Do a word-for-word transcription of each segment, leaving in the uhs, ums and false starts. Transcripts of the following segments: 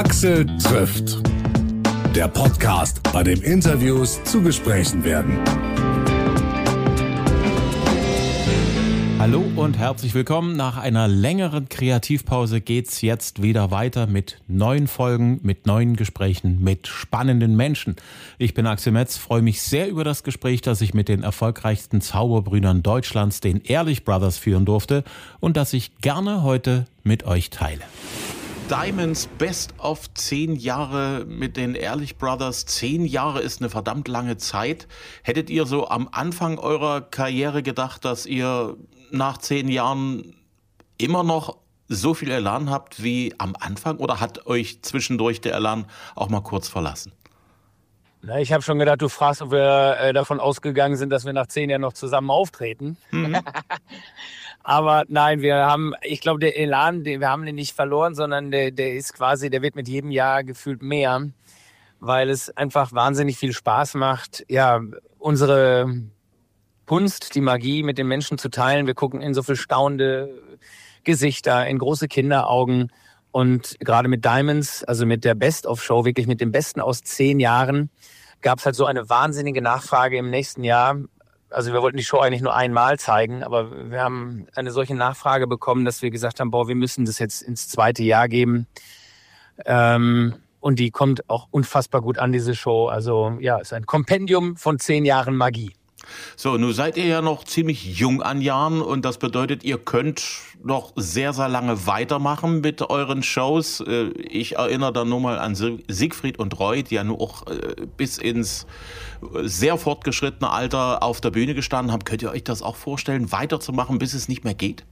Axel trifft. Der Podcast, bei dem Interviews zu Gesprächen werden. Hallo und herzlich willkommen. Nach einer längeren Kreativpause geht's jetzt wieder weiter mit neuen Folgen, mit neuen Gesprächen, mit spannenden Menschen. Ich bin Axel Metz, freue mich sehr über das Gespräch, das ich mit den erfolgreichsten Zauberbrüdern Deutschlands, den Ehrlich Brothers, führen durfte und das ich gerne heute mit euch teile. Diamonds Best of zehn Jahre mit den Ehrlich Brothers. Zehn Jahre ist eine verdammt lange Zeit. Hättet ihr so am Anfang eurer Karriere gedacht, dass ihr nach zehn Jahren immer noch so viel Elan habt wie am Anfang? Oder hat euch zwischendurch der Elan auch mal kurz verlassen? Na, ich habe schon gedacht, du fragst, ob wir äh, davon ausgegangen sind, dass wir nach zehn Jahren noch zusammen auftreten. Mhm. Aber nein, wir haben, ich glaube, der Elan, den, wir haben den nicht verloren, sondern der, der ist quasi, der wird mit jedem Jahr gefühlt mehr, weil es einfach wahnsinnig viel Spaß macht, ja, unsere Kunst, die Magie mit den Menschen zu teilen. Wir gucken in so viel staunende Gesichter, in große Kinderaugen und gerade mit Diamonds, also mit der Best-of-Show, wirklich mit dem Besten aus zehn Jahren, gab es halt so eine wahnsinnige Nachfrage im nächsten Jahr. Also wir wollten die Show eigentlich nur einmal zeigen, aber wir haben eine solche Nachfrage bekommen, dass wir gesagt haben, boah, wir müssen das jetzt ins zweite Jahr geben. Ähm, und die kommt auch unfassbar gut an, diese Show. Also ja, es ist ein Kompendium von zehn Jahren Magie. So, nun seid ihr ja noch ziemlich jung an Jahren und das bedeutet, ihr könnt noch sehr, sehr lange weitermachen mit euren Shows. Ich erinnere da nur mal an Siegfried und Roy, die ja nur auch bis ins sehr fortgeschrittene Alter auf der Bühne gestanden haben. Könnt ihr euch das auch vorstellen, weiterzumachen, bis es nicht mehr geht?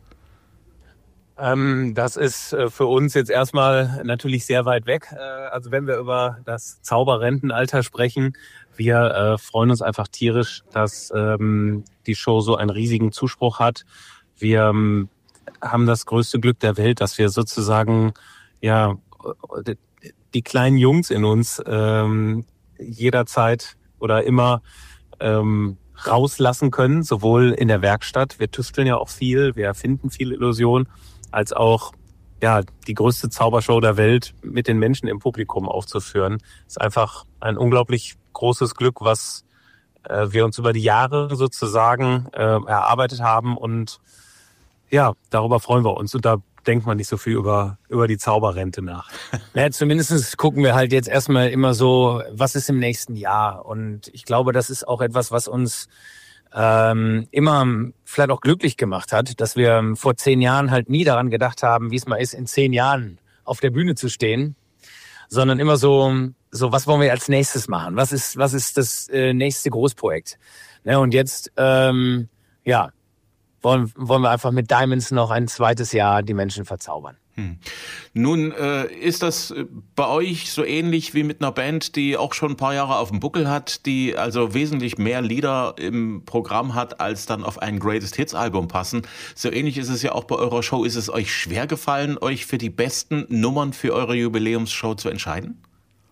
Ähm, das ist für uns jetzt erstmal natürlich sehr weit weg. Also wenn wir über das Zauberrentenalter sprechen, wir äh, freuen uns einfach tierisch, dass ähm, die Show so einen riesigen Zuspruch hat. Wir ähm, haben das größte Glück der Welt, dass wir sozusagen ja die, die kleinen Jungs in uns ähm, jederzeit oder immer ähm, rauslassen können, sowohl in der Werkstatt, wir tüfteln ja auch viel, wir erfinden viele Illusionen, als auch ja die größte Zaubershow der Welt mit den Menschen im Publikum aufzuführen. Ist einfach ein unglaublich großes Glück, was äh, wir uns über die Jahre sozusagen äh, erarbeitet haben und ja, darüber freuen wir uns und da denkt man nicht so viel über über die Zauberrente nach. Ja, zumindest gucken wir halt jetzt erstmal immer so, was ist im nächsten Jahr und ich glaube, das ist auch etwas, was uns ähm, immer vielleicht auch glücklich gemacht hat, dass wir vor zehn Jahren halt nie daran gedacht haben, wie es mal ist, in zehn Jahren auf der Bühne zu stehen, sondern immer so, so was wollen wir als nächstes machen? Was ist, was ist das äh, nächste Großprojekt? Ne, und jetzt, ähm, ja, wollen, wollen wir einfach mit Diamonds noch ein zweites Jahr die Menschen verzaubern. Hm. Nun äh, ist das bei euch so ähnlich wie mit einer Band, die auch schon ein paar Jahre auf dem Buckel hat, die also wesentlich mehr Lieder im Programm hat, als dann auf ein Greatest Hits Album passen. So ähnlich ist es ja auch bei eurer Show. Ist es euch schwer gefallen, euch für die besten Nummern für eure Jubiläumsshow zu entscheiden?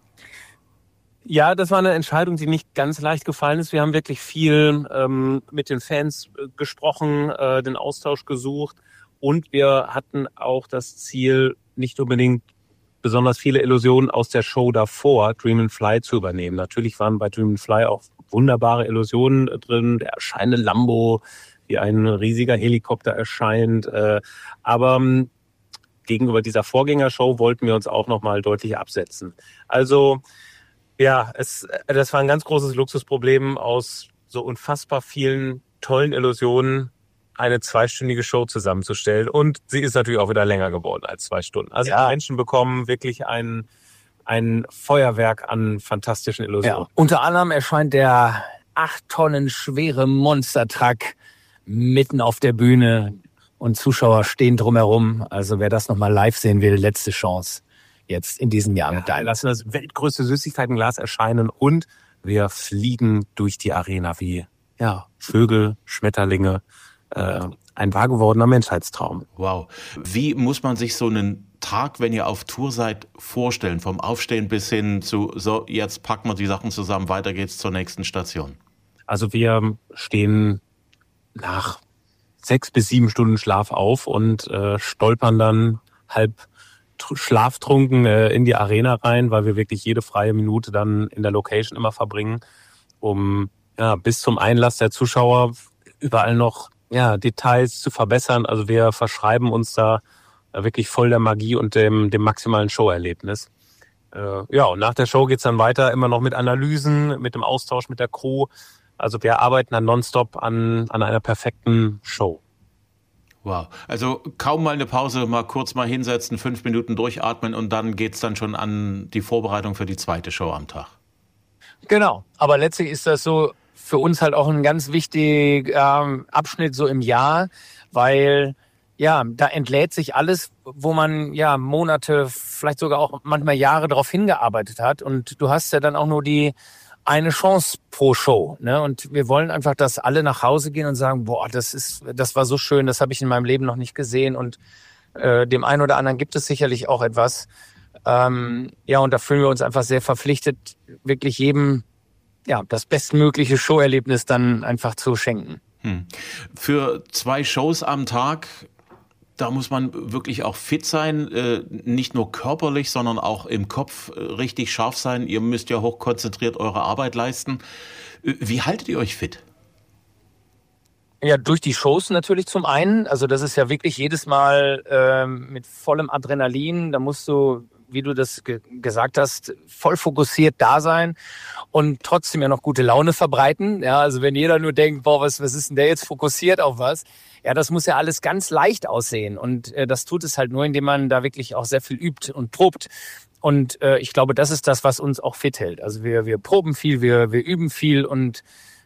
Ja, das war eine Entscheidung, die nicht ganz leicht gefallen ist. Wir haben wirklich viel ähm, mit den Fans äh, gesprochen, äh, den Austausch gesucht und wir hatten auch das Ziel, nicht unbedingt besonders viele Illusionen aus der Show davor, Dream and Fly, zu übernehmen. Natürlich waren bei Dream and Fly auch wunderbare Illusionen drin, der erscheinende Lambo, wie ein riesiger Helikopter erscheint, äh, aber ähm, gegenüber dieser Vorgängershow wollten wir uns auch nochmal deutlich absetzen. Also ja, es, das war ein ganz großes Luxusproblem, aus so unfassbar vielen tollen Illusionen eine zweistündige Show zusammenzustellen. Und sie ist natürlich auch wieder länger geworden als zwei Stunden. Also ja. Die Menschen bekommen wirklich ein, ein Feuerwerk an fantastischen Illusionen. Ja. Unter anderem erscheint der acht Tonnen schwere Monstertruck mitten auf der Bühne und Zuschauer stehen drumherum. Also wer das nochmal live sehen will, letzte Chance. Jetzt in diesem Jahr. Ja, wir lassen das weltgrößte Süßigkeitenglas erscheinen und wir fliegen durch die Arena wie ja Vögel, Schmetterlinge. Äh, ein wahr gewordener Menschheitstraum. Wow. Wie muss man sich so einen Tag, wenn ihr auf Tour seid, vorstellen? Vom Aufstehen bis hin zu, so, jetzt packen wir die Sachen zusammen, weiter geht's zur nächsten Station. Also wir stehen nach sechs bis sieben Stunden Schlaf auf und äh, stolpern dann halb tr- schlaftrunken äh, in die Arena rein, weil wir wirklich jede freie Minute dann in der Location immer verbringen, um ja bis zum Einlass der Zuschauer überall noch ja Details zu verbessern. Also wir verschreiben uns da äh, wirklich voll der Magie und dem, dem maximalen Showerlebnis. Äh, ja, und nach der Show geht's dann weiter, immer noch mit Analysen, mit dem Austausch mit der Crew. Also wir arbeiten dann nonstop an, an einer perfekten Show. Wow, also kaum mal eine Pause, mal kurz mal hinsetzen, fünf Minuten durchatmen und dann geht's dann schon an die Vorbereitung für die zweite Show am Tag. Genau, aber letztlich ist das so für uns halt auch ein ganz wichtiger ähm, Abschnitt so im Jahr, weil ja, da entlädt sich alles, wo man ja Monate, vielleicht sogar auch manchmal Jahre darauf hingearbeitet hat und du hast ja dann auch nur die eine Chance pro Show, ne? Und wir wollen einfach, dass alle nach Hause gehen und sagen, boah, das ist, das war so schön, das habe ich in meinem Leben noch nicht gesehen und äh, dem einen oder anderen gibt es sicherlich auch etwas. Ähm, ja, und da fühlen wir uns einfach sehr verpflichtet, wirklich jedem ja das bestmögliche Showerlebnis dann einfach zu schenken. Hm. Für zwei Shows am Tag, da muss man wirklich auch fit sein, äh, nicht nur körperlich, sondern auch im Kopf äh, richtig scharf sein. Ihr müsst ja hochkonzentriert eure Arbeit leisten. Äh, wie haltet ihr euch fit? Ja, durch die Shows natürlich zum einen. Also das ist ja wirklich jedes Mal ähm, mit vollem Adrenalin. Da musst du, wie du das ge- gesagt hast, voll fokussiert da sein und trotzdem ja noch gute Laune verbreiten. Ja, also wenn jeder nur denkt, boah, was, was ist denn der jetzt fokussiert auf was? Ja, das muss ja alles ganz leicht aussehen und äh, das tut es halt nur, indem man da wirklich auch sehr viel übt und probt. Und äh, ich glaube, das ist das, was uns auch fit hält. Also wir wir proben viel, wir wir üben viel und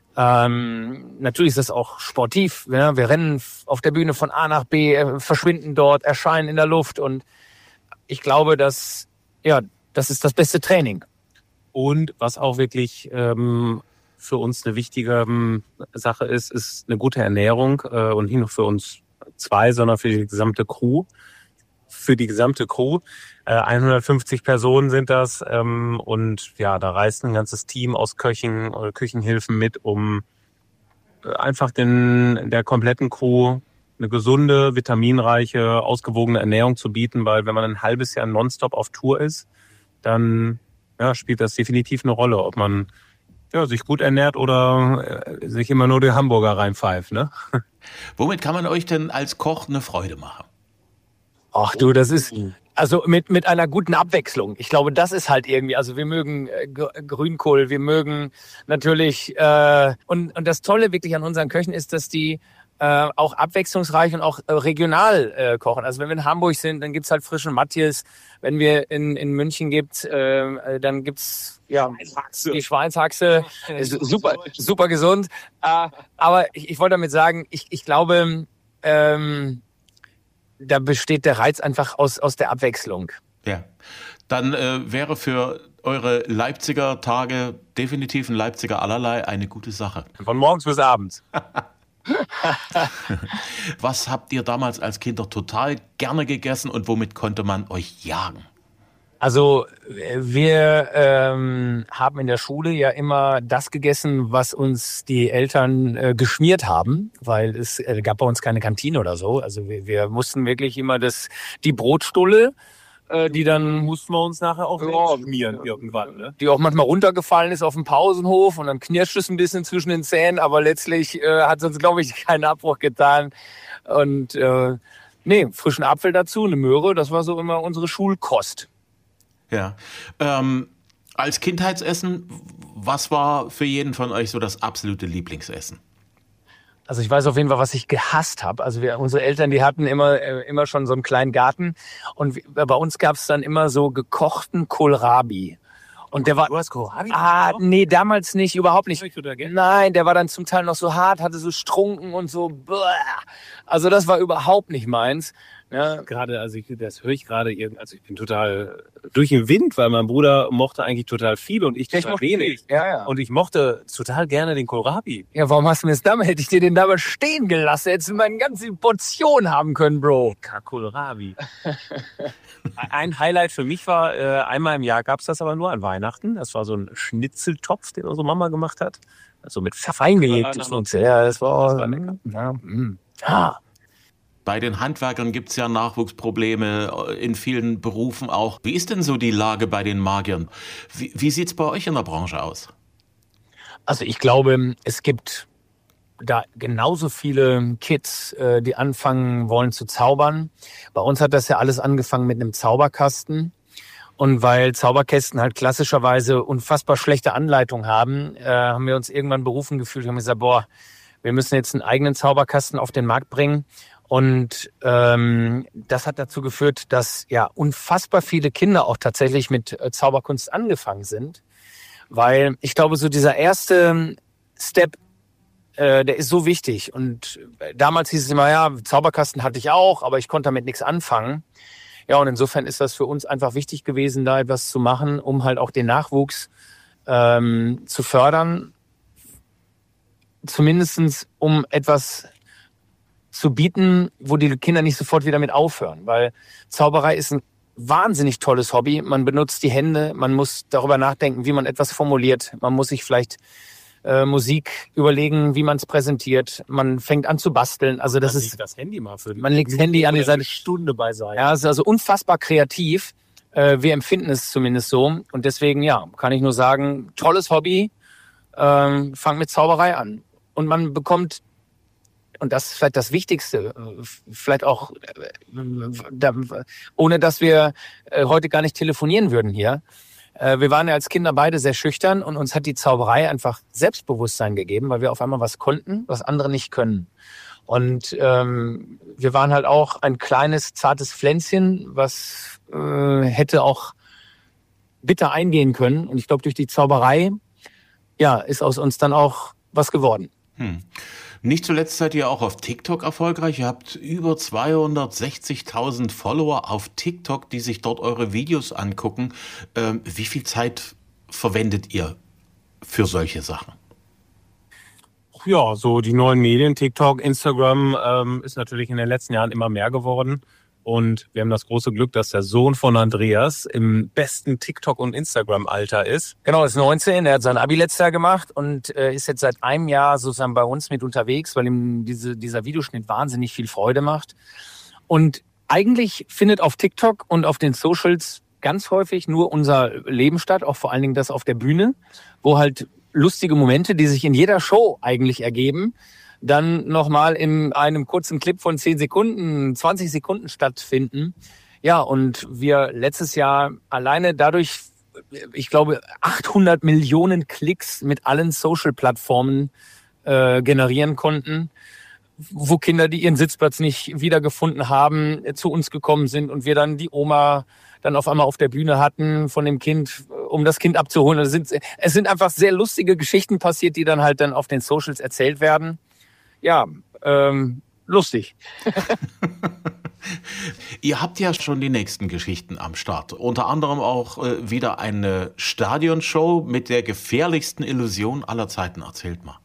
ähm, natürlich ist das auch sportiv. Ja? Wir rennen auf der Bühne von A nach B, äh, verschwinden dort, erscheinen in der Luft und ich glaube, dass ja, das ist das beste Training. Und was auch wirklich ähm, für uns eine wichtige ähm, Sache ist, ist eine gute Ernährung äh, und nicht nur für uns zwei, sondern für die gesamte Crew. Für die gesamte Crew. Äh, hundertfünfzig Personen sind das ähm, und ja, da reist ein ganzes Team aus Köchen oder Küchenhilfen mit, um äh, einfach den der kompletten Crew eine gesunde, vitaminreiche, ausgewogene Ernährung zu bieten, weil wenn man ein halbes Jahr nonstop auf Tour ist, dann ja, spielt das definitiv eine Rolle, ob man ja, sich gut ernährt oder äh, sich immer nur die Hamburger reinpfeift, ne? Womit kann man euch denn als Koch eine Freude machen? Ach du, das ist also mit mit einer guten Abwechslung. Ich glaube, das ist halt irgendwie. Also wir mögen äh, G- Grünkohl, wir mögen natürlich äh, und und das Tolle wirklich an unseren Köchen ist, dass die äh, auch abwechslungsreich und auch äh, regional äh, kochen. Also wenn wir in Hamburg sind, dann gibt's halt frischen Matthias. Wenn wir in in München gibt, äh, dann gibt's ja Schweinshaxe. die Schweinshaxe. Ist super super gesund. Äh, aber ich, ich wollte damit sagen, ich ich glaube ähm, da besteht der Reiz einfach aus, aus der Abwechslung. Ja, dann äh, wäre für eure Leipziger Tage definitiv ein Leipziger Allerlei eine gute Sache. Von morgens bis abends. Was habt ihr damals als Kinder total gerne gegessen und womit konnte man euch jagen? Also wir ähm, haben in der Schule ja immer das gegessen, was uns die Eltern äh, geschmiert haben, weil es äh, gab bei uns keine Kantine oder so. Also wir, wir mussten wirklich immer das die Brotstulle, äh, die dann Mussten wir uns nachher auch Ja, schmieren irgendwann, ne? die auch manchmal runtergefallen ist auf dem Pausenhof und dann knirscht es ein bisschen zwischen den Zähnen, aber letztlich äh, hat es uns, glaube ich, keinen Abbruch getan. Und äh, nee, frischen Apfel dazu, eine Möhre, das war so immer unsere Schulkost. Ja. Ähm, als Kindheitsessen, was war für jeden von euch so das absolute Lieblingsessen? Also ich weiß auf jeden Fall, was ich gehasst habe. Also wir, unsere Eltern, die hatten immer äh, immer schon so einen kleinen Garten und wir, bei uns gab es dann immer so gekochten Kohlrabi. Und der war Du hast Kohlrabi? ah nee, damals nicht, überhaupt nicht. Ich würde gerne. Nein, der war dann zum Teil noch so hart, hatte so Strunken und so. Bäh. Also das war überhaupt nicht meins. Ja, Gerade, also ich, das höre ich gerade, irgend- also ich bin total durch den Wind, weil mein Bruder mochte eigentlich total viel und ich ich total mochte wenig. Ja, ja. Und ich mochte total gerne den Kohlrabi. Ja, warum hast du mir das damals? Hätte ich dir den damals stehen gelassen, hättest du meine ganze Portion haben können, Bro. Kohlrabi. Ein Highlight für mich war, äh, einmal im Jahr gab's das aber nur an Weihnachten. Das war so ein Schnitzeltopf, den unsere Mama gemacht hat. Also mit Pfeffer. Feingelegtes Ja, Schnitzel. Ja, das war, Das war lecker. ja, mm. ja. Bei den Handwerkern gibt es ja Nachwuchsprobleme, in vielen Berufen auch. Wie ist denn so die Lage bei den Magiern? Wie, wie sieht es bei euch in der Branche aus? Also ich glaube, es gibt da genauso viele Kids, äh, die anfangen wollen zu zaubern. Bei uns hat das ja alles angefangen mit einem Zauberkasten. Und weil Zauberkästen halt klassischerweise unfassbar schlechte Anleitung haben, äh, haben wir uns irgendwann berufen gefühlt und haben gesagt, boah, wir müssen jetzt einen eigenen Zauberkasten auf den Markt bringen. Und ähm, das hat dazu geführt, dass ja unfassbar viele Kinder auch tatsächlich mit äh, Zauberkunst angefangen sind. Weil ich glaube, so dieser erste Step, äh, der ist so wichtig. Und damals hieß es immer, ja, Zauberkasten hatte ich auch, aber ich konnte damit nichts anfangen. Ja, und insofern ist das für uns einfach wichtig gewesen, da etwas zu machen, um halt auch den Nachwuchs ähm, zu fördern. Zumindestens um etwas zu bieten, wo die Kinder nicht sofort wieder mit aufhören. Weil Zauberei ist ein wahnsinnig tolles Hobby. Man benutzt die Hände, man muss darüber nachdenken, wie man etwas formuliert. Man muss sich vielleicht äh, Musik überlegen, wie man es präsentiert. Man fängt an zu basteln. Also das man ist legt das Handy mal für man legt das Handy an die Seite. Stunde beiseite. Ja, es ist also unfassbar kreativ. Äh, wir empfinden es zumindest so. Und deswegen, ja, kann ich nur sagen, tolles Hobby. Ähm, fang mit Zauberei an. Und man bekommt, und das ist vielleicht das Wichtigste, vielleicht auch, ohne dass wir heute gar nicht telefonieren würden hier. Wir waren ja als Kinder beide sehr schüchtern und uns hat die Zauberei einfach Selbstbewusstsein gegeben, weil wir auf einmal was konnten, was andere nicht können. Und ähm, wir waren halt auch ein kleines, zartes Pflänzchen, was äh, hätte auch bitter eingehen können. Und ich glaube, durch die Zauberei, ja, ist aus uns dann auch was geworden. Hm. Nicht zuletzt seid ihr auch auf TikTok erfolgreich. Ihr habt über zweihundertsechzigtausend Follower auf TikTok, die sich dort eure Videos angucken. Ähm, wie viel Zeit verwendet ihr für solche Sachen? Ja, so die neuen Medien, TikTok, Instagram, ähm, ist natürlich in den letzten Jahren immer mehr geworden. Und wir haben das große Glück, dass der Sohn von Andreas im besten TikTok- und Instagram-Alter ist. Genau, ist neunzehn, er hat sein Abi letztes Jahr gemacht und äh, ist jetzt seit einem Jahr sozusagen bei uns mit unterwegs, weil ihm diese, dieser Videoschnitt wahnsinnig viel Freude macht. Und eigentlich findet auf TikTok und auf den Socials ganz häufig nur unser Leben statt, auch vor allen Dingen das auf der Bühne, wo halt lustige Momente, die sich in jeder Show eigentlich ergeben, dann nochmal in einem kurzen Clip von zehn Sekunden, zwanzig Sekunden stattfinden. Ja, und wir letztes Jahr alleine dadurch, ich glaube, achthundert Millionen Klicks mit allen Social-Plattformen äh, generieren konnten, wo Kinder, die ihren Sitzplatz nicht wiedergefunden haben, zu uns gekommen sind und wir dann die Oma dann auf einmal auf der Bühne hatten von dem Kind, um das Kind abzuholen. Es sind, es sind einfach sehr lustige Geschichten passiert, die dann halt dann auf den Socials erzählt werden. Ja, ähm, lustig. Ihr habt ja schon die nächsten Geschichten am Start. Unter anderem auch äh, wieder eine Stadionshow mit der gefährlichsten Illusion aller Zeiten. Erzählt mal.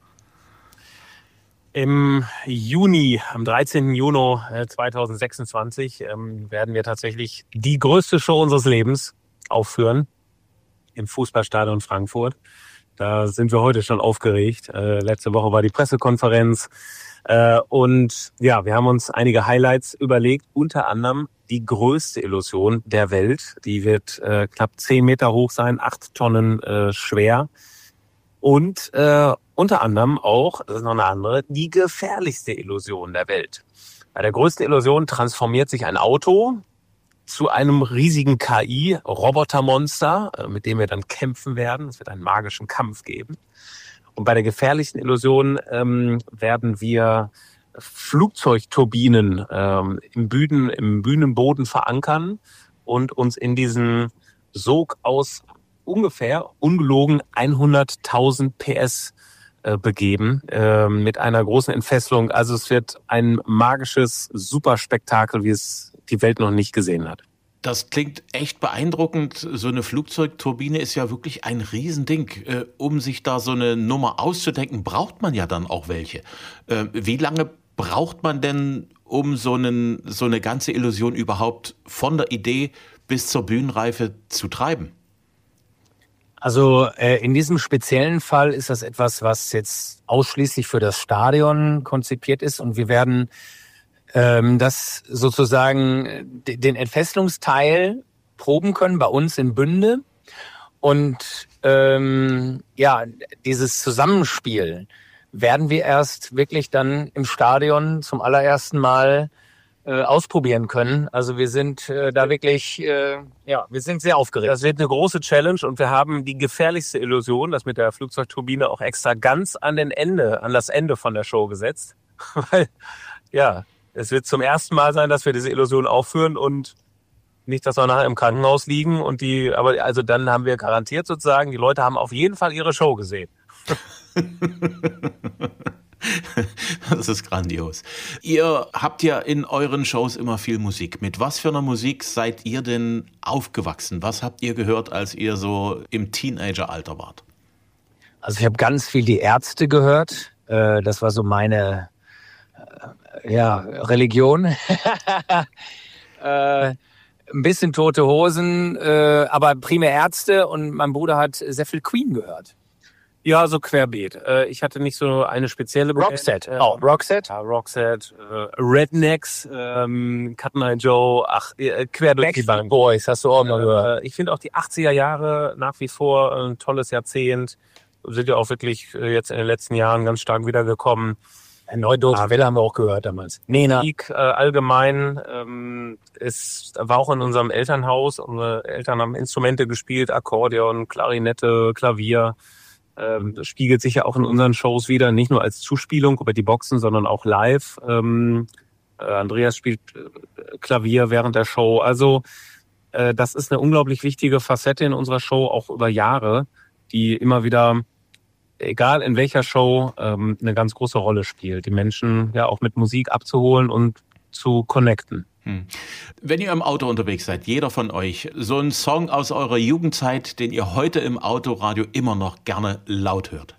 Im Juni, am dreizehnten Juni zweitausendsechsundzwanzig, ähm, werden wir tatsächlich die größte Show unseres Lebens aufführen im Fußballstadion Frankfurt. Da sind wir heute schon aufgeregt. Äh, letzte Woche war die Pressekonferenz. Äh, und ja, wir haben uns einige Highlights überlegt. Unter anderem die größte Illusion der Welt. Die wird äh, knapp zehn Meter hoch sein, acht Tonnen äh, schwer. Und äh, unter anderem auch, das ist noch eine andere, die gefährlichste Illusion der Welt. Bei der größten Illusion transformiert sich ein Auto zu einem riesigen K I-Robotermonster, mit dem wir dann kämpfen werden. Es wird einen magischen Kampf geben. Und bei der gefährlichen Illusion ähm, werden wir Flugzeugturbinen ähm, im, Bühnen, im Bühnenboden verankern und uns in diesen Sog aus ungefähr, ungelogen, hunderttausend P S äh, begeben äh, mit einer großen Entfesselung. Also es wird ein magisches Superspektakel, wie es die Welt noch nicht gesehen hat. Das klingt echt beeindruckend. So eine Flugzeugturbine ist ja wirklich ein Riesending. Äh, um sich da so eine Nummer auszudenken, braucht man ja dann auch welche. Äh, wie lange braucht man denn, um so, einen, so eine ganze Illusion überhaupt von der Idee bis zur Bühnenreife zu treiben? Also äh, in diesem speziellen Fall ist das etwas, was jetzt ausschließlich für das Stadion konzipiert ist. Und wir werden ähm, dass sozusagen den Entfesselungsteil proben können bei uns in Bünde und ähm, ja, dieses Zusammenspiel werden wir erst wirklich dann im Stadion zum allerersten Mal äh, ausprobieren können. Also wir sind äh, da wirklich, äh, ja, wir sind sehr aufgeregt. Das wird eine große Challenge und wir haben die gefährlichste Illusion, das mit der Flugzeugturbine, auch extra ganz an den Ende, an das Ende von der Show gesetzt. Weil, ja, es wird zum ersten Mal sein, dass wir diese Illusion aufführen und nicht, dass wir nachher im Krankenhaus liegen und die, aber also dann haben wir garantiert sozusagen, die Leute haben auf jeden Fall ihre Show gesehen. Das ist grandios. Ihr habt ja in euren Shows immer viel Musik. Mit was für einer Musik seid ihr denn aufgewachsen? Was habt ihr gehört, als ihr so im Teenageralter wart? Also ich habe ganz viel die Ärzte gehört. Das war so meine ja, Religion. äh, ein bisschen Tote Hosen, äh, aber primär Ärzte und mein Bruder hat sehr viel Queen gehört. Ja, so querbeet. Äh, ich hatte nicht so eine spezielle Band. Roxette. Oh, Roxette? Ja, Roxette, äh, Rednecks, ähm, Cotton Eye Joe, ach, äh, quer durch die Bank. Boys, hast du auch noch gehört. Äh, ich finde auch die achtziger Jahre nach wie vor ein tolles Jahrzehnt. Sind ja auch wirklich äh, jetzt in den letzten Jahren ganz stark wiedergekommen. Neudeutsche Welle haben wir auch gehört damals. Nena. Musik äh, allgemein ähm, ist, war auch in unserem Elternhaus. Unsere Eltern haben Instrumente gespielt, Akkordeon, Klarinette, Klavier. Ähm, das spiegelt sich ja auch in unseren Shows wieder, nicht nur als Zuspielung über die Boxen, sondern auch live. Ähm, äh, Andreas spielt äh, Klavier während der Show. Also äh, das ist eine unglaublich wichtige Facette in unserer Show, auch über Jahre, die immer wieder, egal in welcher Show, ähm, eine ganz große Rolle spielt, die Menschen ja auch mit Musik abzuholen und zu connecten. Hm. Wenn ihr im Auto unterwegs seid, jeder von euch, so ein Song aus eurer Jugendzeit, den ihr heute im Autoradio immer noch gerne laut hört.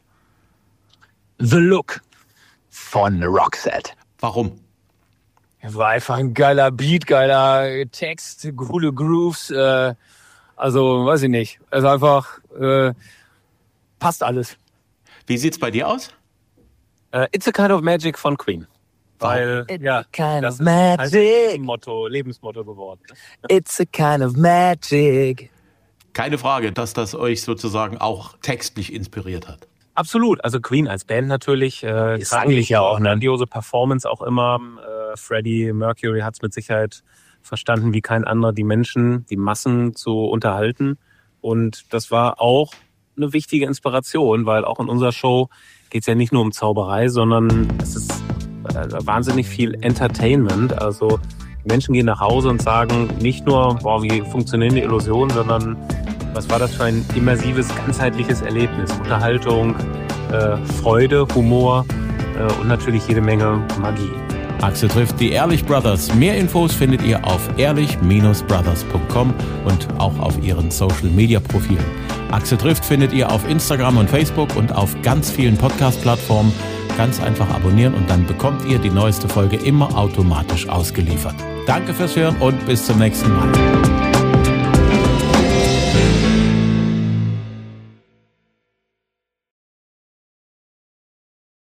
The Look von Roxette. Warum? War einfach ein geiler Beat, geiler Text, coole Grooves, äh, also weiß ich nicht. Also einfach äh, passt alles. Wie sieht's bei dir aus? Uh, It's a Kind of Magic von Queen. Weil, It's ja, a kind das of magic. ist halt ein Motto, Lebensmotto geworden. It's a kind of magic. Keine Frage, dass das euch sozusagen auch textlich inspiriert hat. Absolut, also Queen als Band natürlich. Äh, ist eigentlich ja auch, ne? Grandiose Performance auch immer. Äh, Freddie Mercury hat es mit Sicherheit verstanden, wie kein anderer, die Menschen, die Massen zu unterhalten. Und das war auch eine wichtige Inspiration, weil auch in unserer Show geht es ja nicht nur um Zauberei, sondern es ist äh, wahnsinnig viel Entertainment. Also die Menschen gehen nach Hause und sagen nicht nur, boah, wie funktionieren die Illusionen, sondern was war das für ein immersives, ganzheitliches Erlebnis? Unterhaltung, äh, Freude, Humor äh, und natürlich jede Menge Magie. Axel trifft die Ehrlich Brothers. Mehr Infos findet ihr auf ehrlich Brothers punkt com und auch auf ihren Social-Media-Profilen. Axel trifft findet ihr auf Instagram und Facebook und auf ganz vielen Podcast-Plattformen. Ganz einfach abonnieren und dann bekommt ihr die neueste Folge immer automatisch ausgeliefert. Danke fürs Hören und bis zum nächsten Mal.